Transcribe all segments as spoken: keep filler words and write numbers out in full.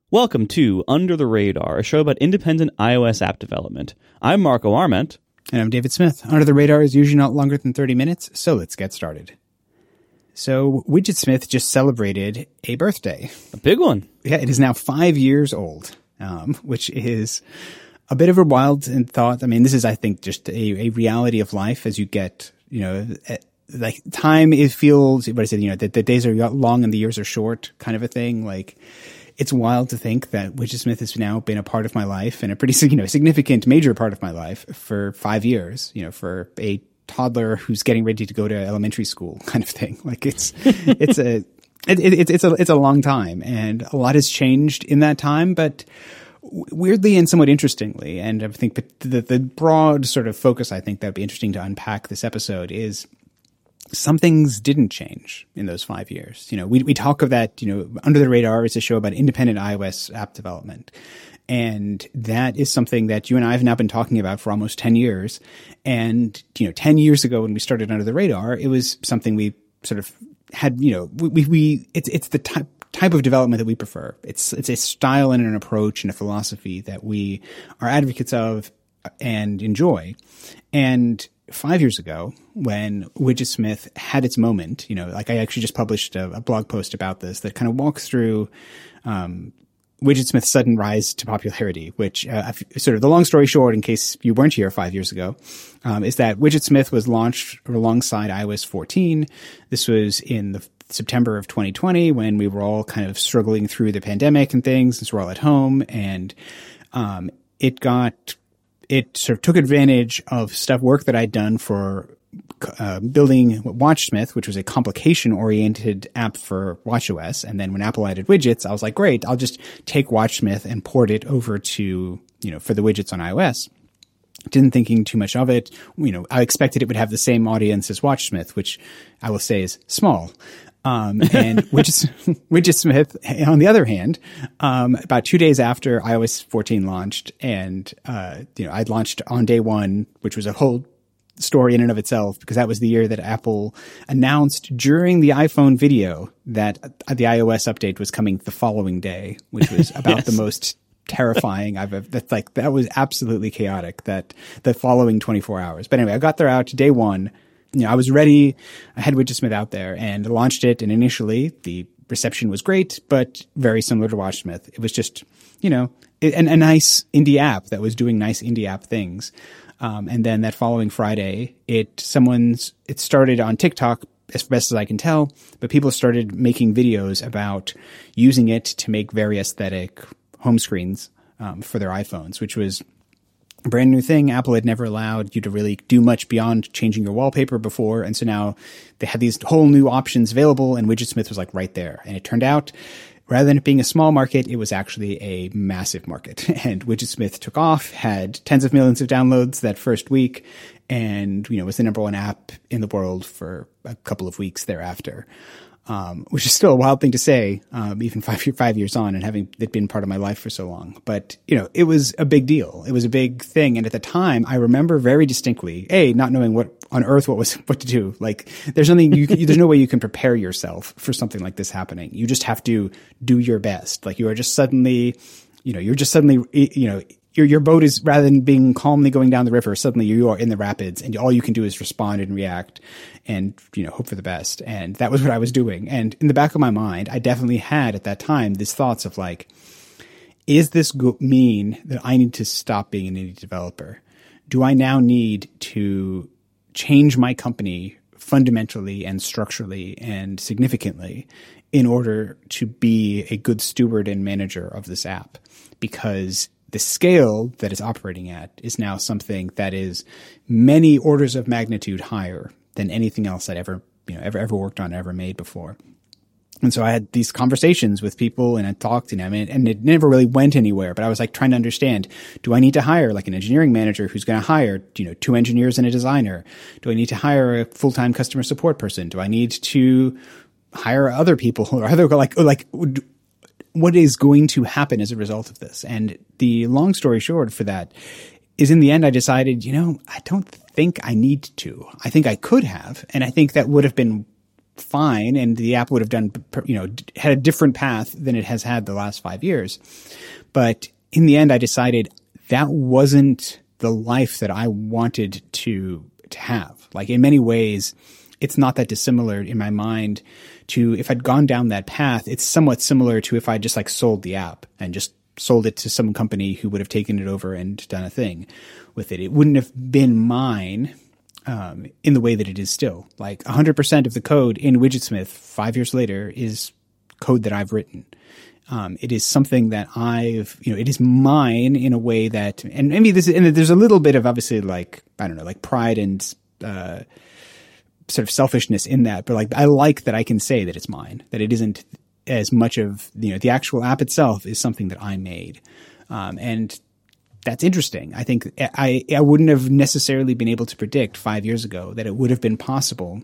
Welcome to Under the Radar, a show about independent iOS app development. I'm Marco Arment. And I'm David Smith. Under the Radar is usually not longer than thirty minutes, so let's get started. So Widgetsmith just celebrated a birthday. A big one. Yeah, it is now five years old, um, which is a bit of a wild thought. I mean, this is, I think, just a, a reality of life as you get, you know, like time, it feels, what I said, you know, that the days are long and the years are short kind of a thing. Like, it's wild to think that Widgetsmith has now been a part of my life and a pretty, you know, significant major part of my life for five years, you know, for a toddler who's getting ready to go to elementary school kind of thing. Like it's, it's a, it, it, it's a, it's a long time, and a lot has changed in that time, but weirdly and somewhat interestingly. And I think the, the broad sort of focus, I think that'd be interesting to unpack this episode is, some things didn't change in those five years. You know, we we talk of that, you know, Under the Radar is a show about independent iOS app development. And that is something that you and I have now been talking about for almost ten years. And, you know, ten years ago when we started Under the Radar, it was something we sort of had, you know, we, we, we it's, it's the type, type of development that we prefer. It's, it's a style and an approach and a philosophy that we are advocates of and enjoy. And five years ago, when Widgetsmith had its moment, you know, like I actually just published a, a blog post about this that kind of walks through um, Widgetsmith's sudden rise to popularity, which uh, sort of the long story short, in case you weren't here five years ago, um, is that Widgetsmith was launched alongside i O S fourteen. This was in the September of twenty twenty when we were all kind of struggling through the pandemic and things, since we're all at home, and um, it got it sort of took advantage of stuff, work that I'd done for uh, building WatchSmith, which was a complication-oriented app for watchOS. And then when Apple added widgets, I was like, great, I'll just take WatchSmith and port it over to, you know, for the widgets on iOS. Didn't thinking too much of it. You know, I expected it would have the same audience as WatchSmith, which I will say is small. Um, and Widgets, Widgetsmith, on the other hand, um, about two days after i O S fourteen launched, and, uh, you know, I'd launched on day one, which was a whole story in and of itself, because that was the year that Apple announced during the iPhone video that the iOS update was coming the following day, which was about yes. the most terrifying I've ever, that's like, that was absolutely chaotic, that the following twenty-four hours. But anyway, I got there out to day one. You know, I was ready. I had Widgetsmith out there and launched it. And initially the reception was great, but very similar to WatchSmith. It was just, you know, a, a nice indie app that was doing nice indie app things. Um, and then that following Friday, it, someone's, it started on TikTok as best as I can tell, but people started making videos about using it to make very aesthetic home screens, um, for their iPhones, which was a brand new thing. Apple had never allowed you to really do much beyond changing your wallpaper before. And so now they had these whole new options available, and Widgetsmith was like right there. And it turned out, rather than it being a small market, it was actually a massive market. And Widgetsmith took off, had tens of millions of downloads that first week, and, you know, was the number one app in the world for a couple of weeks thereafter. Um, which is still a wild thing to say, um, even five, five years on and having it been part of my life for so long. But, you know, it was a big deal. It was a big thing. And at the time, I remember very distinctly, A, not knowing what on earth, what was, what to do. Like, there's nothing you can, there's no way you can prepare yourself for something like this happening. You just have to do your best. Like, you are just suddenly, you know, you're just suddenly, you know, Your your boat is, rather than being calmly going down the river, suddenly you are in the rapids, and all you can do is respond and react and, you know, hope for the best. And that was what I was doing. And in the back of my mind, I definitely had at that time these thoughts of like, is this go- mean that I need to stop being an indie developer? Do I now need to change my company fundamentally and structurally and significantly in order to be a good steward and manager of this app? Because the scale that it's operating at is now something that is many orders of magnitude higher than anything else I'd ever, you know, ever, ever worked on, ever made before. And so I had these conversations with people, and I talked to them, and, and it never really went anywhere. But I was like trying to understand, do I need to hire like an engineering manager who's going to hire, you know, two engineers and a designer? Do I need to hire a full-time customer support person? Do I need to hire other people or other, like, like, what is going to happen as a result of this? And the long story short for that is, in the end, I decided, you know, I don't think I need to. I think I could have, and I think that would have been fine, and the app would have done, you know, had a different path than it has had the last five years. But in the end, I decided that wasn't the life that I wanted to to have. Like, in many ways, it's not that dissimilar in my mind to if I'd gone down that path. It's somewhat similar to if I just like sold the app and just sold it to some company who would have taken it over and done a thing with it. It wouldn't have been mine. Um, in the way that it is still. Like one hundred percent of the code in Widgetsmith five years later is code that I've written. Um, it is something that I've, you know, it is mine in a way that, and maybe this, and there's a little bit of obviously like, I don't know, like pride and, uh, sort of selfishness in that, but like, I like that I can say that it's mine, that it isn't as much of, you know, the actual app itself is something that I made. Um, and that's interesting. I think I, I wouldn't have necessarily been able to predict five years ago that it would have been possible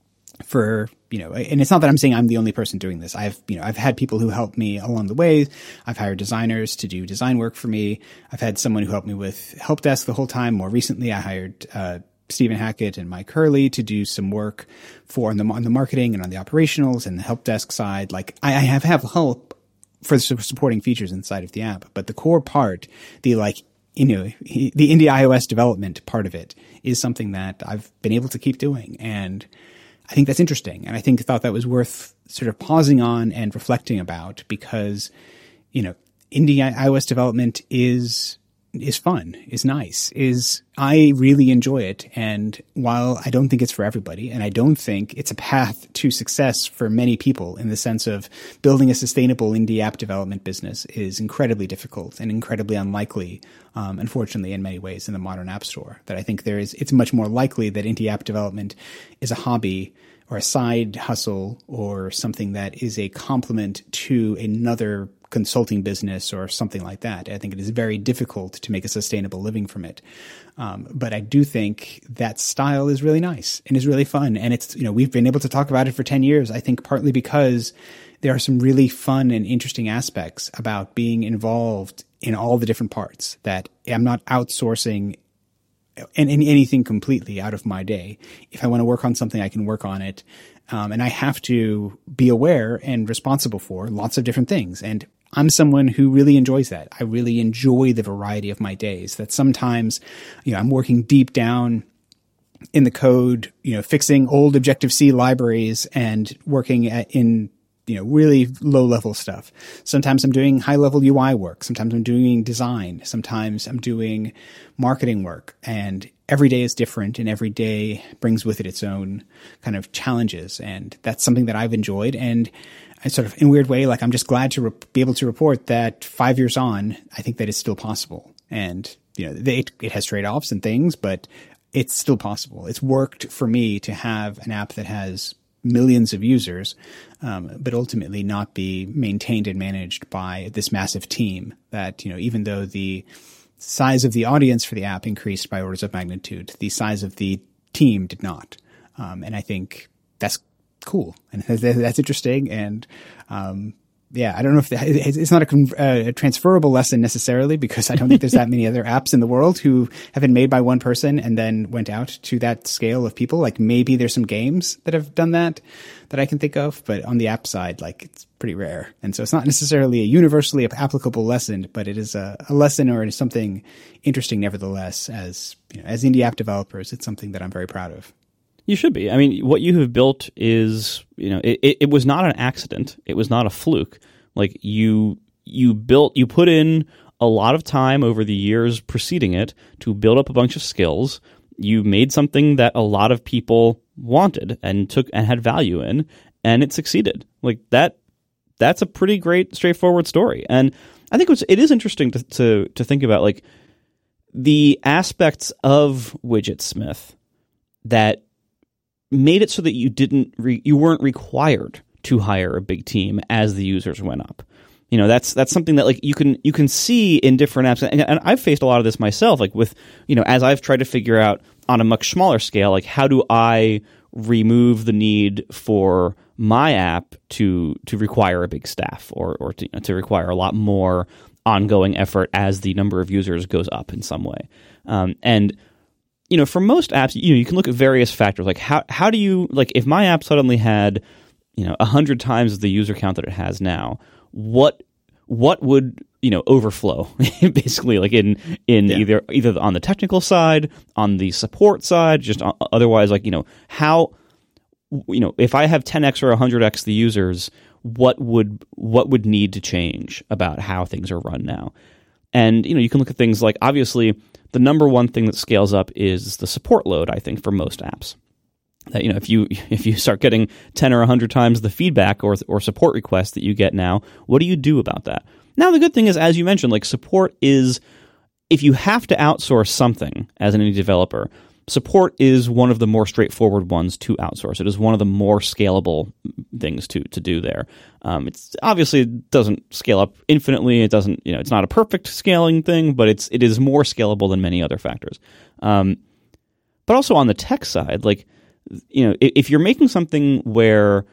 for, you know, and it's not that I'm saying I'm the only person doing this. I've, you know, I've had people who helped me along the way. I've hired designers to do design work for me. I've had someone who helped me with help desk the whole time. More recently, I hired, uh, Stephen Hackett and Mike Hurley to do some work for on the, on the marketing and on the operationals and the help desk side. Like I, I have, have help for supporting features inside of the app, but the core part, the like, you know, the indie iOS development part of it is something that I've been able to keep doing. And I think that's interesting. And I think I thought that was worth sort of pausing on and reflecting about because, you know, indie iOS development is, is fun, is nice, is, I really enjoy it. And while I don't think it's for everybody, and I don't think it's a path to success for many people in the sense of building a sustainable indie app development business is incredibly difficult and incredibly unlikely, um, unfortunately, in many ways in the modern app store, that I think there is, it's much more likely that indie app development is a hobby or a side hustle or something that is a complement to another consulting business or something like that. I think it is very difficult to make a sustainable living from it. Um, but I do think that style is really nice and is really fun. And it's, you know, we've been able to talk about it for ten years, I think partly because there are some really fun and interesting aspects about being involved in all the different parts, that I'm not outsourcing and, and anything completely out of my day. If I want to work on something, I can work on it. Um, and I have to be aware and responsible for lots of different things. And I'm someone who really enjoys that. I really enjoy the variety of my days, that sometimes, you know, I'm working deep down in the code, you know, fixing old Objective-C libraries and working at, in, you know, really low level stuff. Sometimes I'm doing high level U I work. Sometimes I'm doing design. Sometimes I'm doing marketing work, and every day is different and every day brings with it its own kind of challenges. And that's something that I've enjoyed. And I sort of, in a weird way, like I'm just glad to re- be able to report that five years on, I think that it's still possible. And, you know, they, it has trade-offs and things, but it's still possible. It's worked for me to have an app that has millions of users, um, but ultimately not be maintained and managed by this massive team that, you know, even though the size of the audience for the app increased by orders of magnitude, the size of the team did not. Um, and I think that's cool. And that's interesting. And, um, yeah, I don't know if that, it's not a, a transferable lesson necessarily, because I don't think there's that many other apps in the world who have been made by one person and then went out to that scale of people. Like maybe there's some games that have done that that I can think of, but on the app side, like it's pretty rare. And so it's not necessarily a universally applicable lesson, but it is a, a lesson or something interesting nevertheless. As, you know, as indie app developers, it's something that I'm very proud of. You should be. I mean, what you have built is, you know, it, it, it was not an accident. It was not a fluke. Like you, you built, you put in a lot of time over the years preceding it to build up a bunch of skills. You made something that a lot of people wanted and took and had value in, and it succeeded. Like that, that's a pretty great, straightforward story. And I think it, was, it is interesting to, to to think about like the aspects of Widgetsmith that made it so that you didn't re- you weren't required to hire a big team as the users went up. You know, that's that's something that like you can you can see in different apps, and, and I've faced a lot of this myself. Like with, you know, as I've tried to figure out on a much smaller scale, like how do I remove the need for my app to to require a big staff or or to, to require a lot more ongoing effort as the number of users goes up in some way, um, and you know, for most apps, you know, you can look at various factors. Like how how do you like if my app suddenly had, you know, a hundred times the user count that it has now, what what would you know overflow basically like in in yeah. either either on the technical side, on the support side, just otherwise like you know how you know if I have ten x or one hundred x the users, what would what would need to change about how things are run now? And you know you can look at things like obviously the number one thing that scales up is the support load. I think for most apps. That, you know, if you if you start getting ten or a hundred times the feedback or or support requests that you get now, what do you do about that? Now, the good thing is, as you mentioned, like support is, if you have to outsource something as an indie developer, support is one of the more straightforward ones to outsource. It is one of the more scalable things to to do there. Um, it's obviously it doesn't scale up infinitely. It doesn't, you know, it's not a perfect scaling thing, but it's it is more scalable than many other factors. Um, but also on the tech side, like. You know, if you're making something where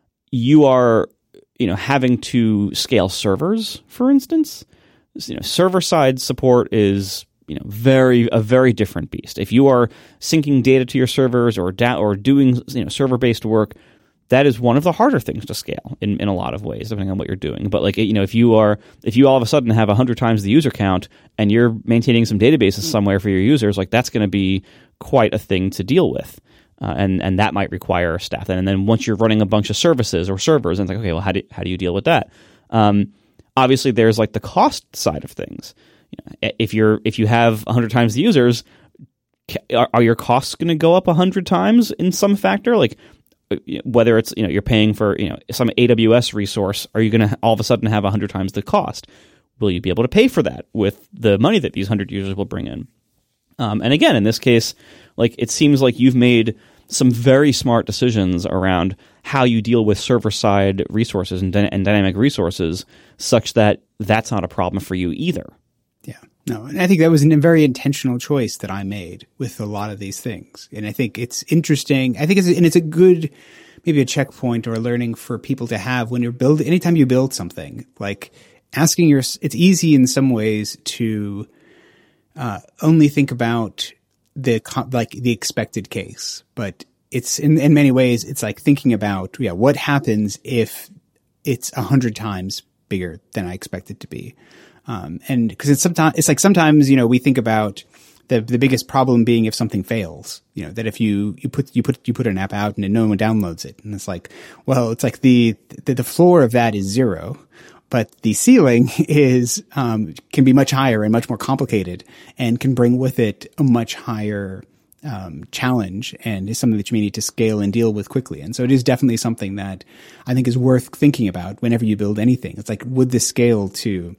you are, you know, having to scale servers, for instance, you know, server side support is, you know, very a very different beast. If you are syncing data to your servers or da- or doing, you know, server based work, that is one of the harder things to scale in, in a lot of ways, depending on what you're doing. But like, you know, if you are if you all of a sudden have a hundred times the user count and you're maintaining some databases somewhere for your users, like that's going to be quite a thing to deal with. Uh, and and that might require staff. And then once you're running a bunch of services or servers, and it's like, okay, well, how do how do you deal with that? Um, obviously, there's like the cost side of things. You know, if you're if you have a hundred times the users, are, are your costs going to go up a hundred times in some factor? Like whether it's you know you're paying for you know some A W S resource, are you going to all of a sudden have a hundred times the cost? Will you be able to pay for that with the money that these hundred users will bring in? Um, and again, in this case, like it seems like you've made some very smart decisions around how you deal with server-side resources and, dy- and dynamic resources, such that that's not a problem for you either. Yeah, no, and I think that was a very intentional choice that I made with a lot of these things, and I think it's interesting. I think it's and it's a good, maybe a checkpoint or a learning for people to have when you're building. Anytime you build something, like asking your, it's easy in some ways to. Uh, only think about the like the expected case, but it's in in many ways it's like thinking about yeah what happens if it's a hundred times bigger than I expect it to be, um, and because it's sometimes it's like sometimes you know we think about the the biggest problem being if something fails, you know that if you you put you put you put an app out and then no one downloads it, and it's like well it's like the the, the floor of that is zero. But the ceiling is um, can be much higher and much more complicated, and can bring with it a much higher um, challenge, and is something that you may need to scale and deal with quickly. And so it is definitely something that I think is worth thinking about whenever you build anything. It's like, would this scale to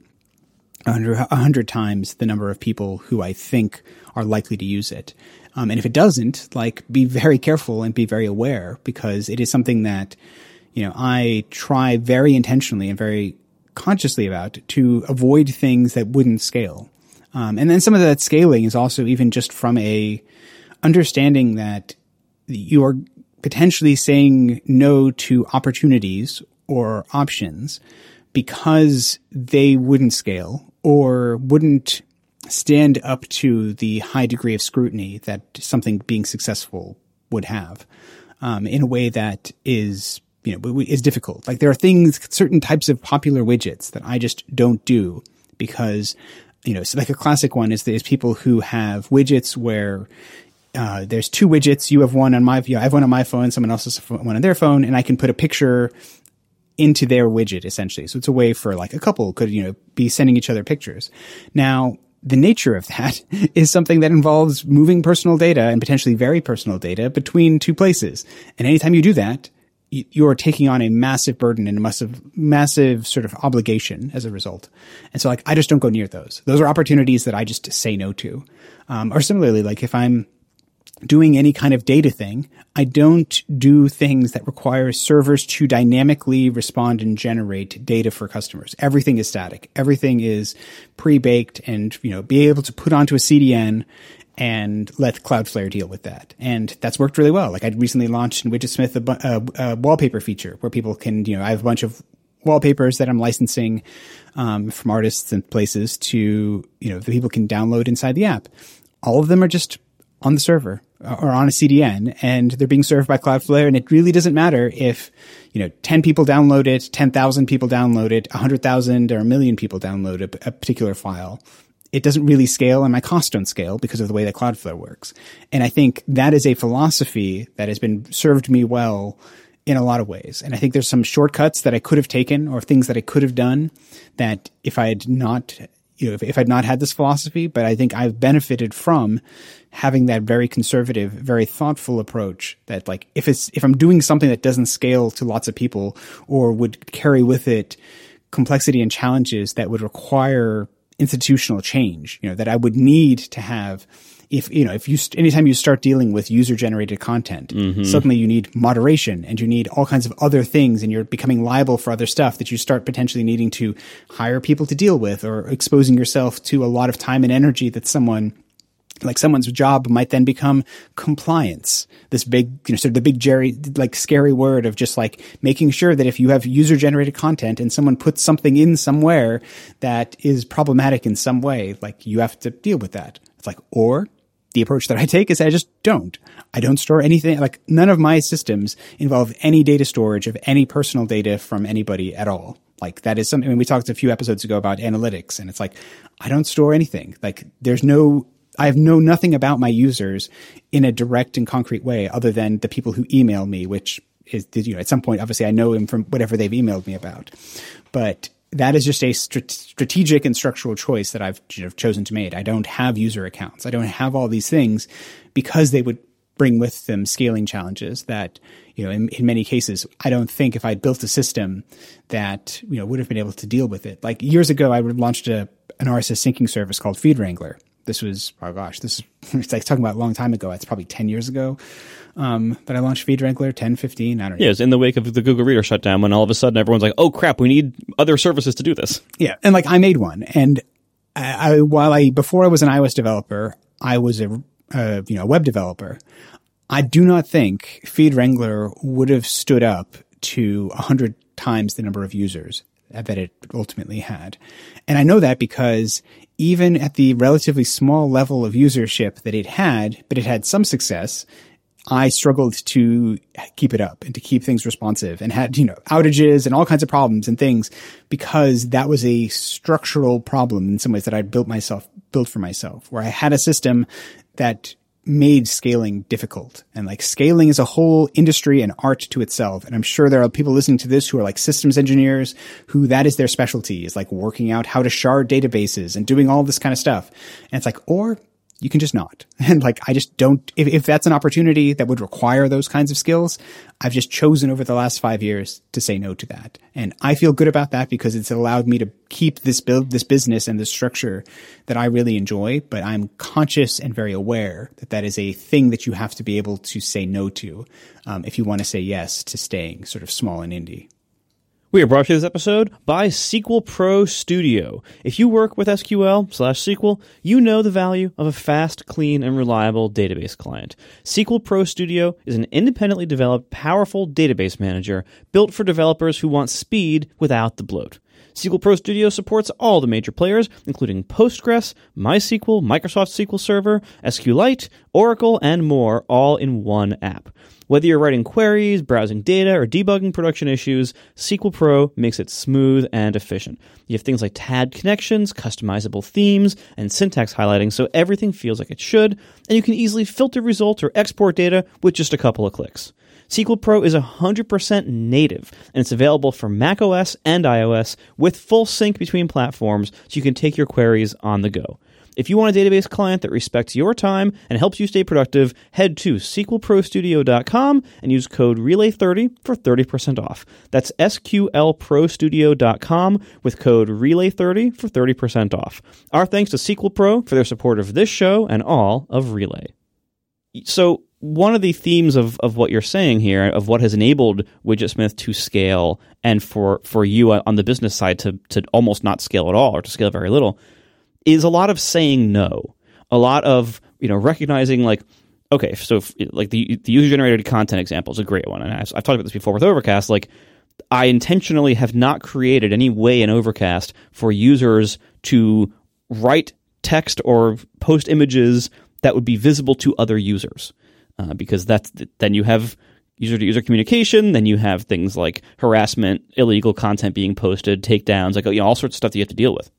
a hundred times the number of people who I think are likely to use it? Um, and if it doesn't, like, be very careful and be very aware, because it is something that you know I try very intentionally and very consciously about to avoid things that wouldn't scale. Um, and then some of that scaling is also even just from a understanding that you are potentially saying no to opportunities or options because they wouldn't scale or wouldn't stand up to the high degree of scrutiny that something being successful would have, um, in a way that is you know, is difficult. Like there are things, certain types of popular widgets that I just don't do because, you know, so like a classic one is there's people who have widgets where uh, there's two widgets. You have one on my, you know, I have one on my phone, someone else has one on their phone, and I can put a picture into their widget essentially. So it's a way for like a couple could, you know, be sending each other pictures. Now, the nature of that is something that involves moving personal data and potentially very personal data between two places. And anytime you do that, you are taking on a massive burden and a massive, massive sort of obligation as a result. And so like, I just don't go near those. Those are opportunities that I just say no to. Um, or similarly, like if I'm doing any kind of data thing, I don't do things that require servers to dynamically respond and generate data for customers. Everything is static. Everything is pre-baked and, you know, be able to put onto a C D N and let Cloudflare deal with that. And that's worked really well. Like I recently launched in Widgetsmith a, a, a wallpaper feature where people can, you know, I have a bunch of wallpapers that I'm licensing um, from artists and places to, you know, that people can download inside the app. All of them are just on the server or on a C D N, and they're being served by Cloudflare. And it really doesn't matter if, you know, ten people download it, ten thousand people download it, one hundred thousand or a million people download a, a particular file. It doesn't really scale, and my costs don't scale because of the way that Cloudflare works. And I think that is a philosophy that has been served me well in a lot of ways. And I think there's some shortcuts that I could have taken or things that I could have done that if I had not, you know, if, if I'd not had this philosophy, but I think I've benefited from having that very conservative, very thoughtful approach that, like, if it's, if I'm doing something that doesn't scale to lots of people or would carry with it complexity and challenges that would require institutional change, you know, that I would need to have if, you know, if you, anytime you start dealing with user generated content, mm-hmm. suddenly you need moderation and you need all kinds of other things, and you're becoming liable for other stuff that you start potentially needing to hire people to deal with, or exposing yourself to a lot of time and energy that someone, like someone's job might then become compliance. This big, you know, sort of the big Jerry, like scary word of just like making sure that if you have user generated content and someone puts something in somewhere that is problematic in some way, like you have to deal with that. It's like, or the approach that I take is I just don't. I don't store anything. Like none of my systems involve any data storage of any personal data from anybody at all. Like that is something, I mean, we talked a few episodes ago about analytics, and it's like, I don't store anything. Like there's no, I have know nothing about my users in a direct and concrete way other than the people who email me, which is, you know, at some point, obviously I know them from whatever they've emailed me about. But that is just a st- strategic and structural choice that I've, you know, chosen to make. I don't have user accounts. I don't have all these things because they would bring with them scaling challenges that, you know, in, in many cases, I don't think if I'd built a system that, you know, would have been able to deal with it. Like years ago, I launched a, an R S S syncing service called FeedWrangler. This was, oh gosh, this is, it's like talking about a long time ago. It's probably ten years ago. Um, but I launched FeedWrangler, ten, fifteen, I don't know. Yeah, it was in the wake of the Google Reader shutdown when all of a sudden everyone's like, oh crap, we need other services to do this. Yeah. And like I made one. And I, I while I, before I was an iOS developer, I was a, uh, you know, web developer. I do not think FeedWrangler would have stood up to a hundred times the number of users that it ultimately had. And I know that because even at the relatively small level of usership that it had, but it had some success, I struggled to keep it up and to keep things responsive, and had, you know, outages and all kinds of problems and things, because that was a structural problem in some ways that I'd built myself, built for myself, where I had a system that made scaling difficult. And like scaling is a whole industry and art to itself. And I'm sure there are people listening to this who are like systems engineers who that is their specialty, is like working out how to shard databases and doing all this kind of stuff. And it's like, or you can just not. And like, I just don't, if, if that's an opportunity that would require those kinds of skills, I've just chosen over the last five years to say no to that. And I feel good about that because it's allowed me to keep this build, this business and this structure that I really enjoy. But I'm conscious and very aware that that is a thing that you have to be able to say no to, um, if you want to say yes to staying sort of small and indie. We are brought to you this episode by S Q L Pro Studio. If you work with S Q L slash S Q L, you know the value of a fast, clean, and reliable database client. S Q L Pro Studio is an independently developed, powerful database manager built for developers who want speed without the bloat. S Q L Pro Studio supports all the major players, including Postgres, MySQL, Microsoft S Q L Server, SQLite, Oracle, and more, all in one app. Whether you're writing queries, browsing data, or debugging production issues, S Q L Pro makes it smooth and efficient. You have things like tagged connections, customizable themes, and syntax highlighting, so everything feels like it should, and you can easily filter results or export data with just a couple of clicks. S Q L Pro is one hundred percent native, and it's available for macOS and iOS with full sync between platforms, so you can take your queries on the go. If you want a database client that respects your time and helps you stay productive, head to S Q L Pro Studio dot com and use code relay thirty for thirty percent off. That's S Q L Pro Studio dot com with code relay thirty for thirty percent off. Our thanks to S Q L Pro for their support of this show and all of Relay. So one of the themes of, of what you're saying here, of what has enabled Widgetsmith to scale, and for, for you on the business side to, to almost not scale at all or to scale very little, is a lot of saying no. A lot of, you know, recognizing like, okay, so if, like the the user-generated content example is a great one. And I've, I've talked about this before with Overcast. Like, I intentionally have not created any way in Overcast for users to write text or post images that would be visible to other users, uh, because that's then you have user-to-user communication. Then you have things like harassment, illegal content being posted, takedowns, like, you know, all sorts of stuff that you have to deal with.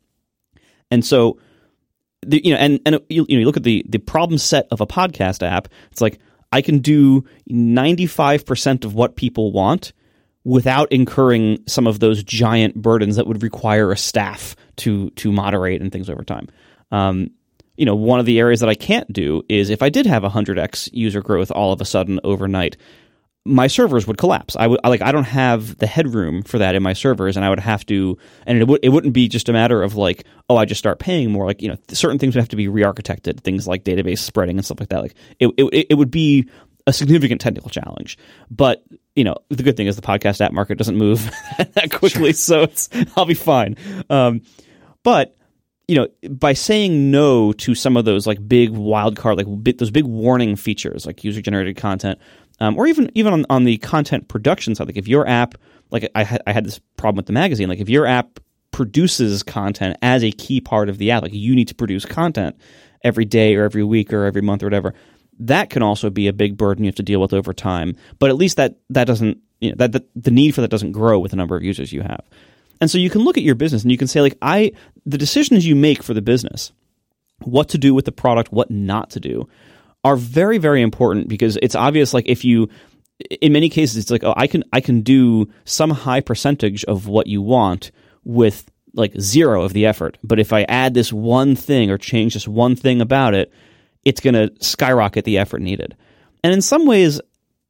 And so, the, you know, and and you, you know, you look at the the problem set of a podcast app. It's like I can do ninety-five percent of what people want without incurring some of those giant burdens that would require a staff to to moderate and things over time. Um, you know, one of the areas that I can't do is if I did have one hundred x user growth all of a sudden overnight, my servers would collapse. I would like I don't have the headroom for that in my servers, and I would have to. And it would it wouldn't be just a matter of like, oh, I just start paying more. Like, you know, certain things would have to be re-architected, things like database spreading and stuff like that. Like it it, it would be a significant technical challenge. But you know, the good thing is the podcast app market doesn't move that quickly, so it's I'll be fine. Um, but you know, by saying no to some of those like big wild card, like big, those big warning features, like user generated content. Um, or even even on, on the content production side, like if your app, like I, ha- I had this problem with the magazine, like if your app produces content as a key part of the app, like you need to produce content every day or every week or every month or whatever, that can also be a big burden you have to deal with over time. But at least that that doesn't, you know, that, that the need for that doesn't grow with the number of users you have. And so you can look at your business and you can say, like, I the decisions you make for the business, what to do with the product, what not to do, are very, very important, because it's obvious, like, if you, in many cases, it's like, oh, I can I can do some high percentage of what you want with like zero of the effort. But if I add this one thing or change this one thing about it, it's going to skyrocket the effort needed. And in some ways,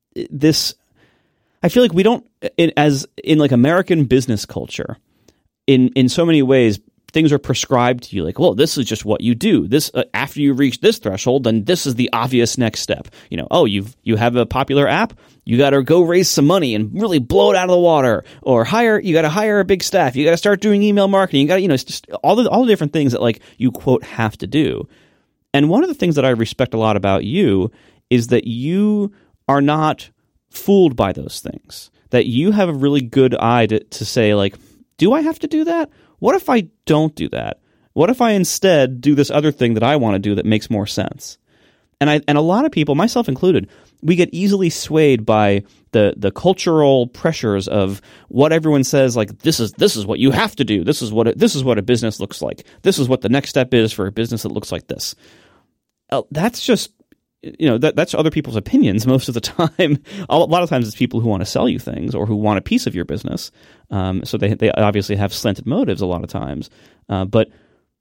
this, I feel like we don't, it, as in like American business culture, in in so many ways, things are prescribed to you, like, well, this is just what you do. This uh, after you reach this threshold, then this is the obvious next step. You know, oh, you've you have a popular app, you got to go raise some money and really blow it out of the water, or hire. You got to hire a big staff. You got to start doing email marketing. You got to, you know, it's just all the all the different things that like you quote have to do. And one of the things that I respect a lot about you is that you are not fooled by those things. That you have a really good eye to, to say, like, do I have to do that? What if I don't do that? What if I instead do this other thing that I want to do that makes more sense? And I and a lot of people, myself included, we get easily swayed by the the cultural pressures of what everyone says. Like, this is this is what you have to do. This is what a, this is what a business looks like. This is what the next step is for a business that looks like this. Uh, that's just, you know, that that's other people's opinions most of the time. A lot of times it's people who want to sell you things or who want a piece of your business. Um, so they they obviously have slanted motives a lot of times. Uh, but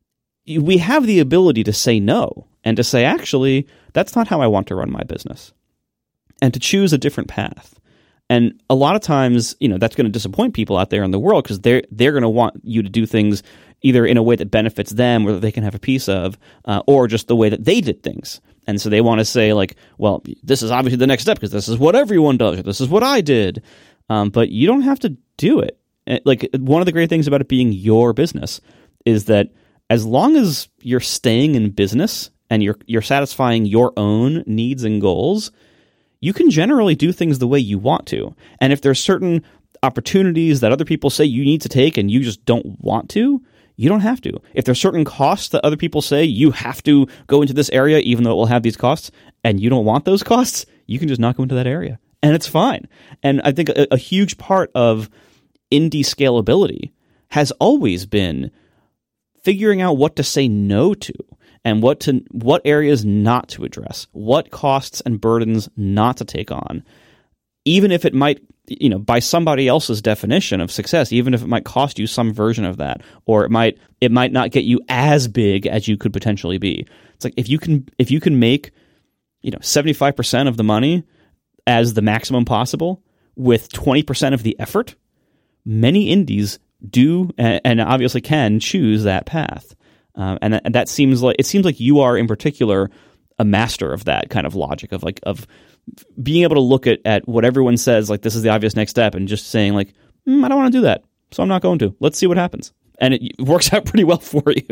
we have the ability to say no and to say, actually, that's not how I want to run my business, and to choose a different path. And a lot of times, you know, that's going to disappoint people out there in the world, because they're they're going to want you to do things either in a way that benefits them or that they can have a piece of, uh, or just the way that they did things. And so they want to say, like, well, this is obviously the next step because this is what everyone does, or this is what I did. Um, but you don't have to do it. Like, one of the great things about it being your business is that as long as you're staying in business and you're you're satisfying your own needs and goals, you can generally do things the way you want to. And if there's certain opportunities that other people say you need to take and you just don't want to, you don't have to. If there's certain costs that other people say you have to go into this area, even though it will have these costs, and you don't want those costs, you can just not go into that area. And it's fine. And I think a, a huge part of indie scalability has always been figuring out what to say no to, and what to what areas not to address, what costs and burdens not to take on, even if it might, you know, by somebody else's definition of success, even if it might cost you some version of that, or it might it might not get you as big as you could potentially be. It's like if you can if you can make, you know, seventy-five percent of the money as the maximum possible with twenty percent of the effort, many indies do and, and obviously can choose that path. Uh, and, that, and that seems like it seems like you are in particular a master of that kind of logic of like of being able to look at, at what everyone says, like this is the obvious next step, and just saying like, mm, I don't want to do that, so I'm not going to. Let's see what happens. And it works out pretty well for you.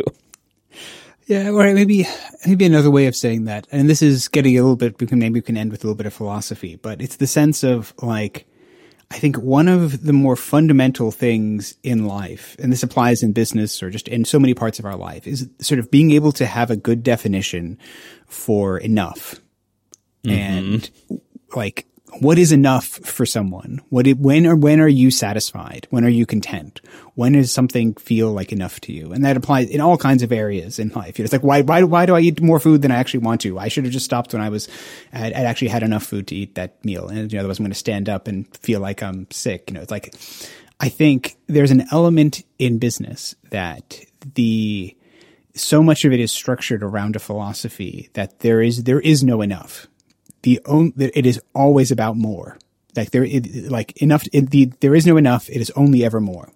Yeah, or maybe maybe another way of saying that, and this is getting a little bit, we can, maybe we can end with a little bit of philosophy, but it's the sense of like, I think one of the more fundamental things in life, and this applies in business or just in so many parts of our life, is sort of being able to have a good definition for enough. Mm-hmm. And like, what is enough for someone? What it, when or when are you satisfied? When are you content? When does something feel like enough to you? And that applies in all kinds of areas in life. It's like, why, why, why do I eat more food than I actually want to? I should have just stopped when I was, I'd, I'd actually had enough food to eat that meal. And you know, otherwise I'm going to stand up and feel like I'm sick. You know, it's like, I think there's an element in business that the, so much of it is structured around a philosophy that there is, there is no enough. The own, it is always about more. Like there, it, like enough. It, the there is no enough. It is only ever more.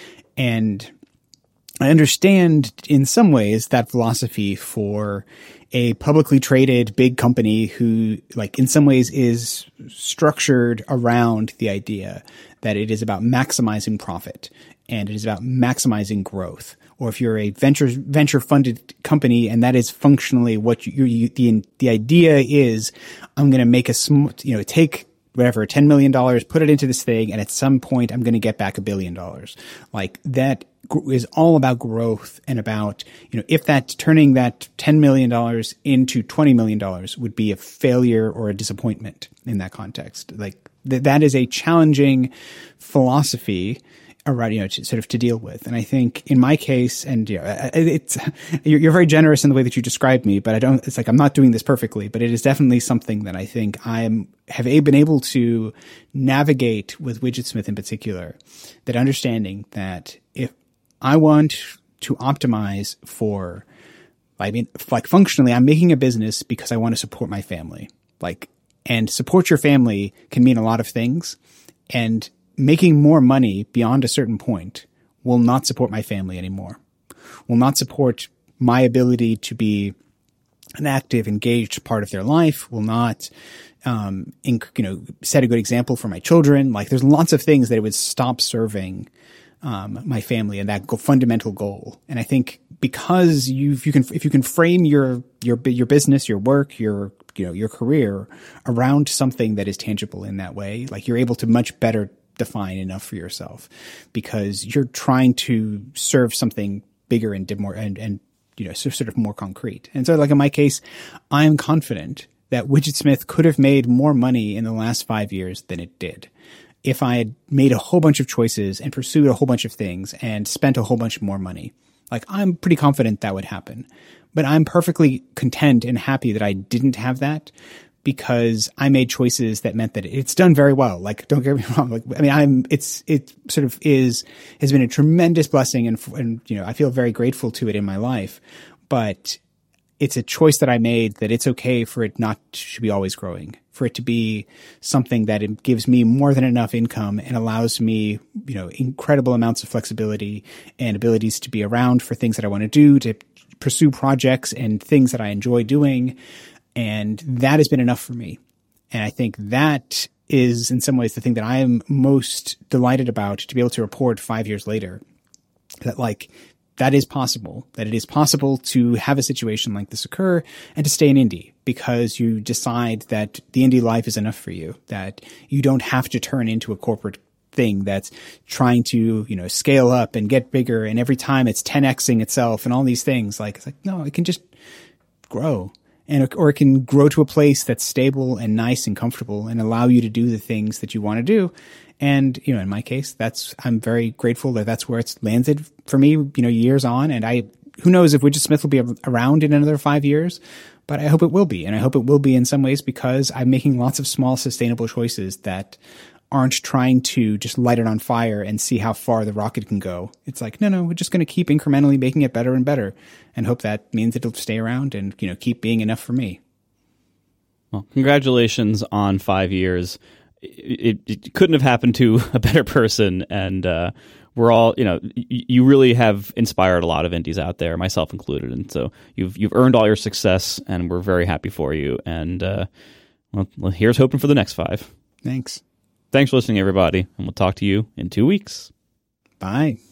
And I understand in some ways that philosophy for a publicly traded big company who, like, in some ways is structured around the idea that it is about maximizing profit and it is about maximizing growth. Or if you're a venture venture funded company and that is functionally what you, you the the idea is, I'm going to make a sm- you know take whatever ten million dollars, put it into this thing, and at some point I'm going to get back a billion dollars. Like that is all about growth and about, you know, if that turning that ten million dollars into twenty million dollars would be a failure or a disappointment in that context. Like th- that is a challenging philosophy around, you know, to, sort of to deal with. And I think in my case, and you know, it's, you're, you're very generous in the way that you described me, but I don't, it's like, I'm not doing this perfectly, but it is definitely something that I think I am, have been able to navigate with Widgetsmith in particular, that understanding that if I want to optimize for, I mean, like functionally, I'm making a business because I want to support my family. Like, and support your family can mean a lot of things. And making more money beyond a certain point will not support my family anymore, will not support my ability to be an active, engaged part of their life, will not, um, inc- you know, set a good example for my children. Like there's lots of things that it would stop serving, um, my family and that go- fundamental goal. And I think because you, you can, if you can frame your, your, your business, your work, your, you know, your career around something that is tangible in that way, like you're able to much better define enough for yourself because you're trying to serve something bigger and more and, and, you know, sort of more concrete. And so like in my case, I'm confident that Widgetsmith could have made more money in the last five years than it did if I had made a whole bunch of choices and pursued a whole bunch of things and spent a whole bunch more money. Like I'm pretty confident that would happen, but I'm perfectly content and happy that I didn't have that, because I made choices that meant that it's done very well. Like, don't get me wrong. Like, I mean, I'm, it's, it sort of is, has been a tremendous blessing and, and, you know, I feel very grateful to it in my life, but it's a choice that I made that it's okay for it not to be always growing, for it to be something that it gives me more than enough income and allows me, you know, incredible amounts of flexibility and abilities to be around for things that I want to do, to pursue projects and things that I enjoy doing. And that has been enough for me. And I think that is in some ways the thing that I am most delighted about, to be able to report five years later that like that is possible, that it is possible to have a situation like this occur and to stay in indie because you decide that the indie life is enough for you, that you don't have to turn into a corporate thing that's trying to, you know, scale up and get bigger. And every time it's ten Xing itself and all these things. Like, it's like, no, it can just grow. And, or it can grow to a place that's stable and nice and comfortable and allow you to do the things that you want to do. And, you know, in my case, that's, I'm very grateful that that's where it's landed for me, you know, years on. And I, who knows if Widgetsmith will be around in another five years, but I hope it will be. And I hope it will be in some ways because I'm making lots of small, sustainable choices that aren't trying to just light it on fire and see how far the rocket can go. It's like, no, no, we're just going to keep incrementally making it better and better and hope that means it'll stay around and, you know, keep being enough for me. Well, congratulations on five years. It, it, it couldn't have happened to a better person. And uh, we're all, you know, y- you really have inspired a lot of indies out there, myself included. And so you've, you've earned all your success and we're very happy for you. And uh, well, here's hoping for the next five. Thanks. Thanks for listening, everybody, and we'll talk to you in two weeks. Bye.